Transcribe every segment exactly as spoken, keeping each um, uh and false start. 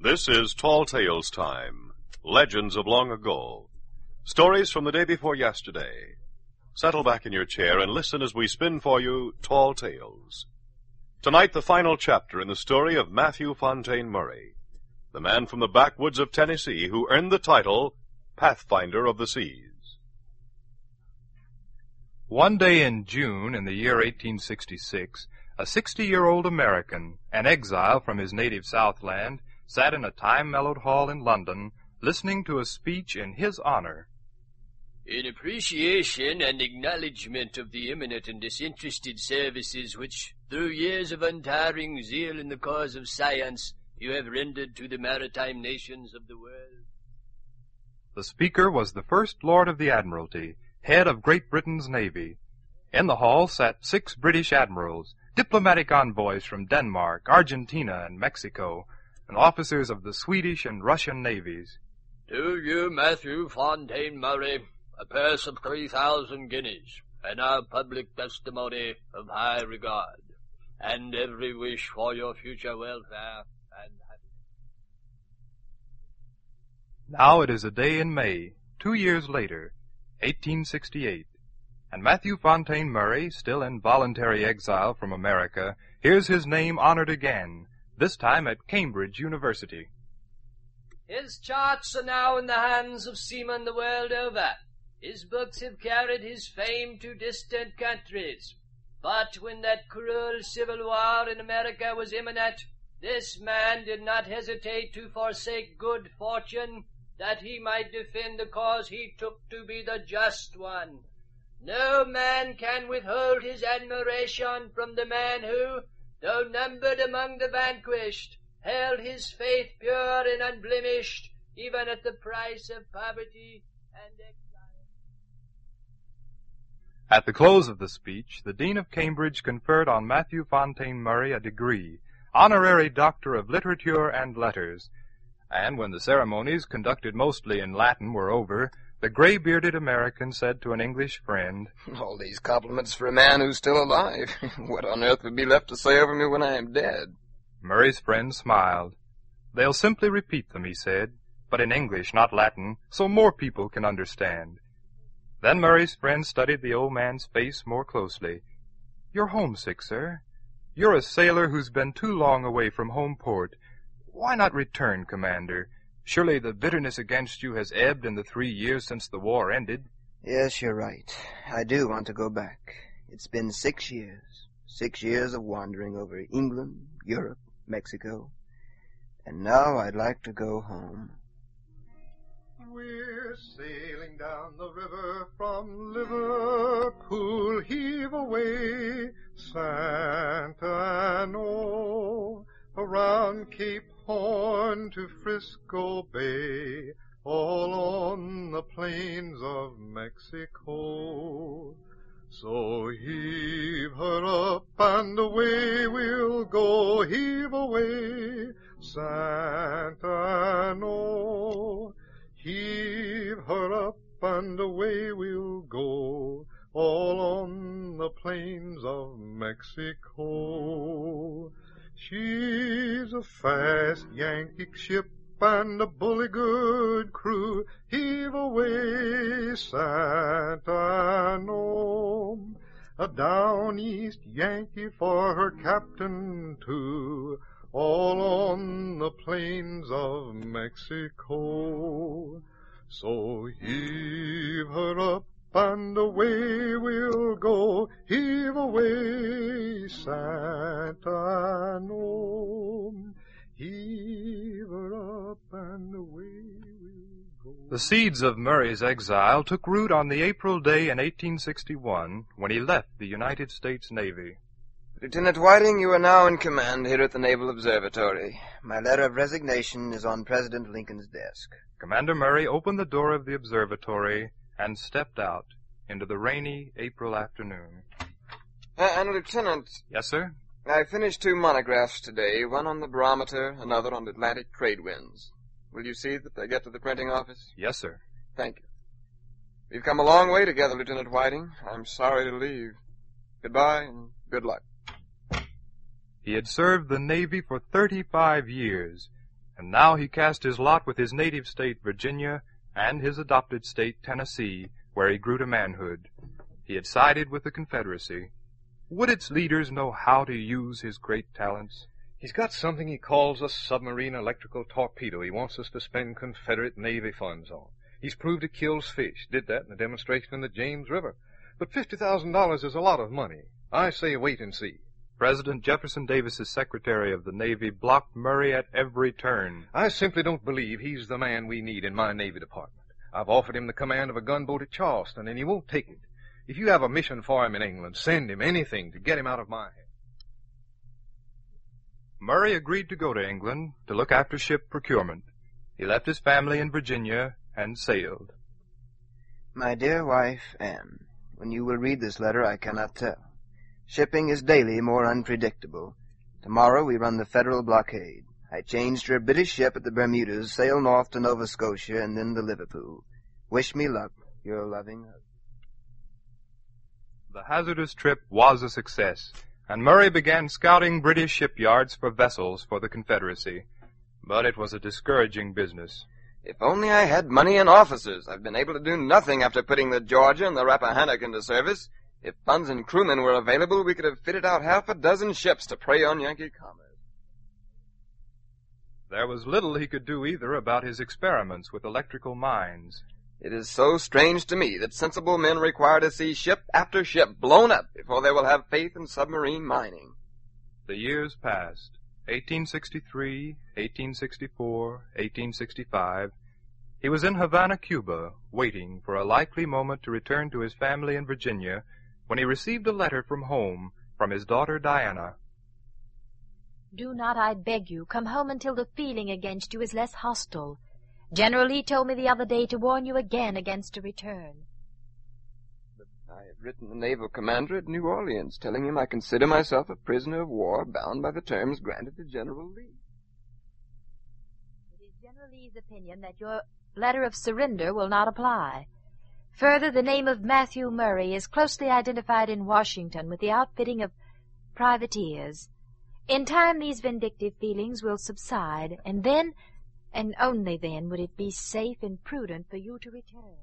This is Tall Tales Time, legends of long ago, stories from the day before yesterday. Settle back in your chair and listen as we spin for you Tall Tales. Tonight, the final chapter in the story of Matthew Fontaine Murray, the man from the backwoods of Tennessee who earned the title Pathfinder of the Seas. One day in June in the year eighteen sixty-six, a sixty-year-old American, an exile from his native Southland, sat in a time-mellowed hall in London, listening to a speech in his honor. In appreciation and acknowledgment of the eminent and disinterested services which, through years of untiring zeal in the cause of science, you have rendered to the maritime nations of the world. The speaker was the First Lord of the Admiralty, head of Great Britain's Navy. In the hall sat six British admirals, diplomatic envoys from Denmark, Argentina, and Mexico, and officers of the Swedish and Russian navies. To you, Matthew Fontaine Murray, a purse of three thousand guineas, and our public testimony of high regard, and every wish for your future welfare and happiness. Now it is a day in May, two years later, eighteen sixty-eight, and Matthew Fontaine Murray, still in voluntary exile from America, hears his name honored again, this time at Cambridge University. His charts are now in the hands of seamen the world over. His books have carried his fame to distant countries. But when that cruel civil war in America was imminent, this man did not hesitate to forsake good fortune, that he might defend the cause he took to be the just one. No man can withhold his admiration from the man who, though numbered among the vanquished, held his faith pure and unblemished, even at the price of poverty and exile. At the close of the speech, the Dean of Cambridge conferred on Matthew Fontaine Murray a degree, Honorary Doctor of Literature and Letters, and when the ceremonies, conducted mostly in Latin, were over, the gray-bearded American said to an English friend, "All these compliments for a man who's still alive. What on earth would be left to say over me when I am dead?" Murray's friend smiled. "They'll simply repeat them," he said, "but in English, not Latin, so more people can understand." Then Murray's friend studied the old man's face more closely. "You're homesick, sir. You're a sailor who's been too long away from home port. Why not return, Commander? Surely the bitterness against you has ebbed in the three years since the war ended." "Yes, you're right. I do want to go back. It's been six years. Six years of wandering over England, Europe, Mexico. And now I'd like to go home." We're sailing down the river from Liverpool, heave away, Santa Ana, around Cape Horn to Frisco Bay, all on the plains of Mexico. So heave her up and away we'll go, heave away, Santa Ana. Heave her up and away we'll go, all on the plains of Mexico. She's a fast Yankee ship and a bully good crew. Heave away, Santa Ana. A down east Yankee for her captain too, all on the plains of Mexico. So heave her up and away we'll go, heave away, Santa Ana. Heave her up and away we'll go. The seeds of Murray's exile took root on the April day in eighteen sixty-one, when he left the United States Navy. "Lieutenant Whiting, you are now in command here at the Naval Observatory." My letter of resignation is on President Lincoln's desk. Commander Murray opened the door of the observatory and stepped out into the rainy April afternoon. Uh, and, Lieutenant... Yes, sir? I finished two monographs today, one on the barometer, another on Atlantic trade winds. Will you see that they get to the printing office? Yes, sir. Thank you. We've come a long way together, Lieutenant Whiting. I'm sorry to leave. Goodbye, and good luck. He had served the Navy for thirty-five years, and now he cast his lot with his native state, Virginia, and his adopted state, Tennessee, where he grew to manhood. He had sided with the Confederacy. Would its leaders know how to use his great talents? He's got something he calls a submarine electrical torpedo he wants us to spend Confederate Navy funds on. He's proved it kills fish. Did that in a demonstration in the James River. But fifty thousand dollars is a lot of money. I say wait and see. President Jefferson Davis's Secretary of the Navy blocked Murray at every turn. I simply don't believe he's the man we need in my Navy Department. I've offered him the command of a gunboat at Charleston, and he won't take it. If you have a mission for him in England, send him anything to get him out of my head. Murray agreed to go to England to look after ship procurement. He left his family in Virginia and sailed. My dear wife, Anne, when you will read this letter, I cannot tell. Shipping is daily more unpredictable. Tomorrow we run the Federal blockade. I changed to a British ship at the Bermudas, sail north to Nova Scotia, and then to Liverpool. Wish me luck, your loving husband. The hazardous trip was a success, and Murray began scouting British shipyards for vessels for the Confederacy. But it was a discouraging business. If only I had money and officers. I've been able to do nothing after putting the Georgia and the Rappahannock into service. If funds and crewmen were available, we could have fitted out half a dozen ships to prey on Yankee commerce. There was little he could do either about his experiments with electrical mines. It is so strange to me that sensible men require to see ship after ship blown up before they will have faith in submarine mining. The years passed. eighteen sixty-three, eighteen sixty-four, eighteen sixty-five. He was in Havana, Cuba, waiting for a likely moment to return to his family in Virginia, when he received a letter from home from his daughter Diana. Do not, I beg you, come home until the feeling against you is less hostile. General Lee told me the other day to warn you again against a return. But I have written the naval commander at New Orleans, telling him I consider myself a prisoner of war bound by the terms granted to General Lee. It is General Lee's opinion that your letter of surrender will not apply. Further, the name of Matthew Murray is closely identified in Washington with the outfitting of privateers. In time, these vindictive feelings will subside, and then, and only then, would it be safe and prudent for you to return.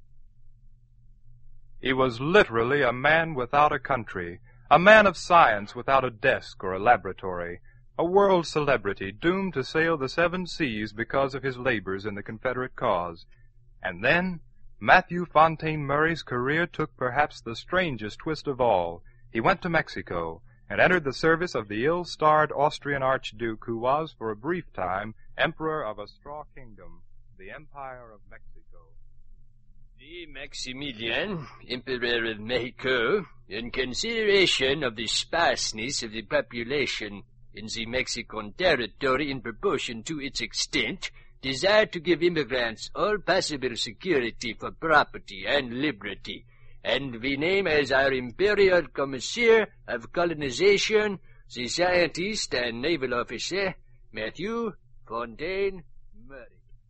He was literally a man without a country, a man of science without a desk or a laboratory, a world celebrity doomed to sail the seven seas because of his labors in the Confederate cause. And then, Matthew Fontaine Murray's career took perhaps the strangest twist of all. He went to Mexico and entered the service of the ill-starred Austrian Archduke who was, for a brief time, Emperor of a straw kingdom, the Empire of Mexico. The Maximilian, Emperor of Mexico, in consideration of the sparseness of the population in the Mexican territory in proportion to its extent, desired to give immigrants all possible security for property and liberty, and we name as our imperial commissaire of colonization the scientist and naval officer Matthew Fontaine Murray.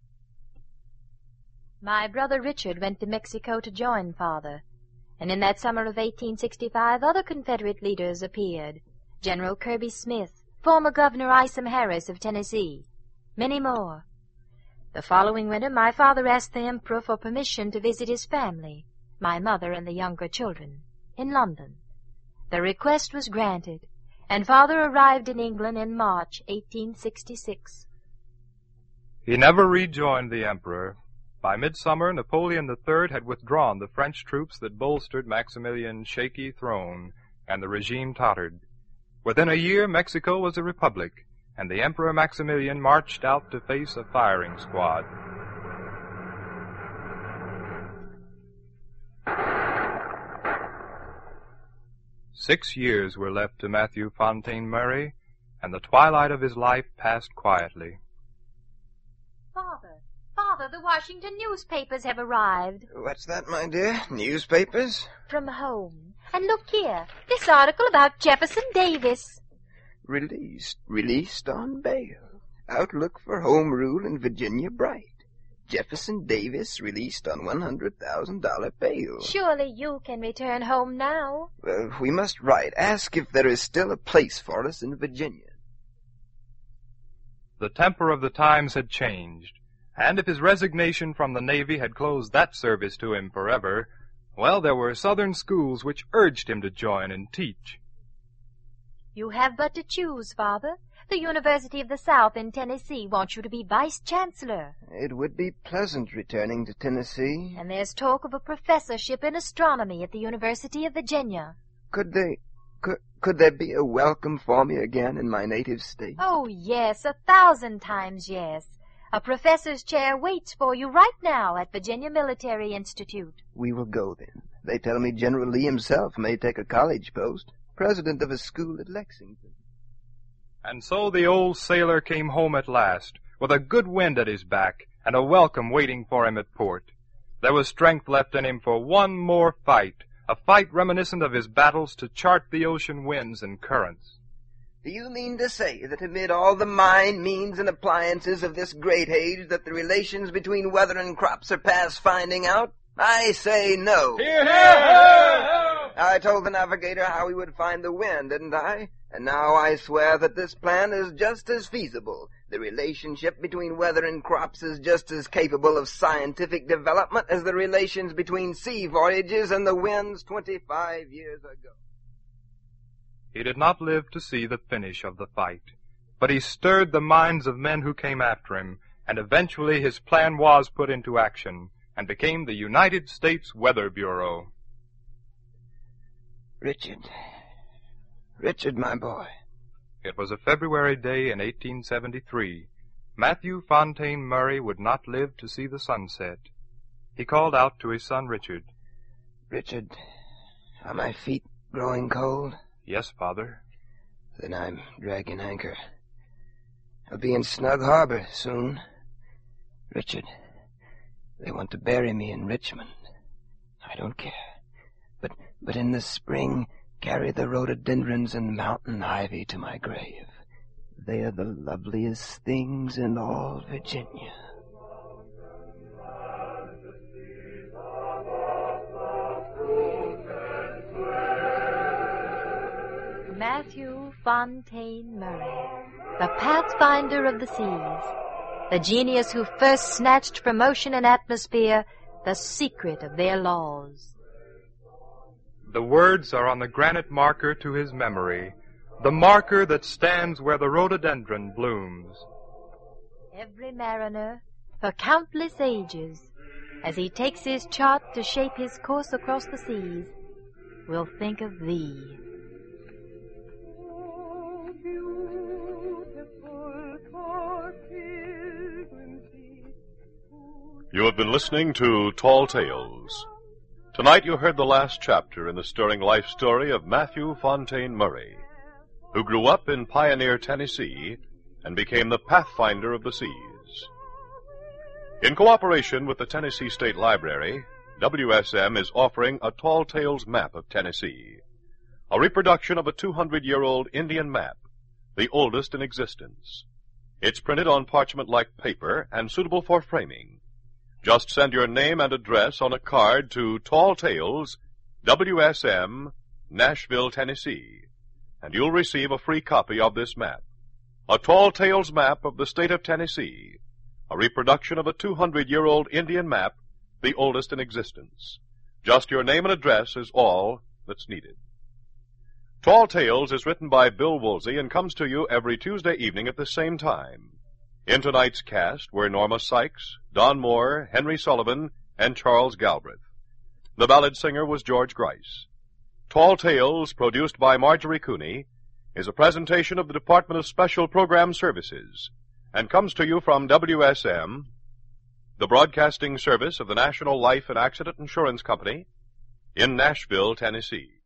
My brother Richard went to Mexico to join father, and in that summer of eighteen sixty-five other Confederate leaders appeared. General Kirby Smith, former Governor Isom Harris of Tennessee, many more. The following winter my father asked the Emperor for permission to visit his family, my mother and the younger children, in London. The request was granted, and father arrived in England in March eighteen sixty-six. He never rejoined the Emperor. By midsummer, Napoleon the Third had withdrawn the French troops that bolstered Maximilian's shaky throne, and the regime tottered. Within a year, Mexico was a republic, and the Emperor Maximilian marched out to face a firing squad. Six years were left to Matthew Fontaine Murray, and the twilight of his life passed quietly. Father, Father, the Washington newspapers have arrived. What's that, my dear? Newspapers? From home. And look here, this article about Jefferson Davis. Released. Released on bail. Outlook for Home Rule in Virginia bright. Jefferson Davis released on one hundred thousand dollars bail. Surely you can return home now. Well, we must write. Ask if there is still a place for us in Virginia. The temper of the times had changed, and if his resignation from the Navy had closed that service to him forever, well, there were Southern schools which urged him to join and teach. You have but to choose, Father. The University of the South in Tennessee wants you to be vice-chancellor. It would be pleasant returning to Tennessee. And there's talk of a professorship in astronomy at the University of Virginia. Could they... Could, could there be a welcome for me again in my native state? Oh, yes, a thousand times yes. A professor's chair waits for you right now at Virginia Military Institute. We will go then. They tell me General Lee himself may take a college post, president of a school at Lexington. And so the old sailor came home at last, with a good wind at his back and a welcome waiting for him at port. There was strength left in him for one more fight, a fight reminiscent of his battles to chart the ocean winds and currents. Do you mean to say that amid all the mind, means, and appliances of this great age that the relations between weather and crops are past finding out? I say no. Hear, hear, hear! I told the navigator how he would find the wind, didn't I? And now I swear that this plan is just as feasible. The relationship between weather and crops is just as capable of scientific development as the relations between sea voyages and the winds twenty-five years ago. He did not live to see the finish of the fight, but he stirred the minds of men who came after him, and eventually his plan was put into action and became the United States Weather Bureau. Richard. Richard, my boy. It was a February day in eighteen seventy-three. Matthew Fontaine Murray would not live to see the sunset. He called out to his son Richard. Richard, are my feet growing cold? Yes, Father. Then I'm dragging anchor. I'll be in Snug Harbor soon. Richard, they want to bury me in Richmond. I don't care. But, but in the spring, carry the rhododendrons and mountain ivy to my grave. They are the loveliest things in all Virginia. Matthew Fontaine Murray, the pathfinder of the seas, the genius who first snatched from ocean and atmosphere the secret of their laws. The words are on the granite marker to his memory, the marker that stands where the rhododendron blooms. Every mariner, for countless ages, as he takes his chart to shape his course across the seas, will think of thee. You have been listening to Tall Tales. Tonight you heard the last chapter in the stirring life story of Matthew Fontaine Murray, who grew up in Pioneer, Tennessee, and became the pathfinder of the seas. In cooperation with the Tennessee State Library, W S M is offering a Tall Tales map of Tennessee, a reproduction of a two hundred year old Indian map, the oldest in existence. It's printed on parchment-like paper and suitable for framing. Just send your name and address on a card to Tall Tales, W S M, Nashville, Tennessee, and you'll receive a free copy of this map. A Tall Tales map of the state of Tennessee, a reproduction of a two hundred year old Indian map, the oldest in existence. Just your name and address is all that's needed. Tall Tales is written by Bill Woolsey and comes to you every Tuesday evening at the same time. In tonight's cast were Norma Sykes, Don Moore, Henry Sullivan, and Charles Galbraith. The ballad singer was George Grice. Tall Tales, produced by Marjorie Cooney, is a presentation of the Department of Special Program Services and comes to you from W S M, the broadcasting service of the National Life and Accident Insurance Company, in Nashville, Tennessee.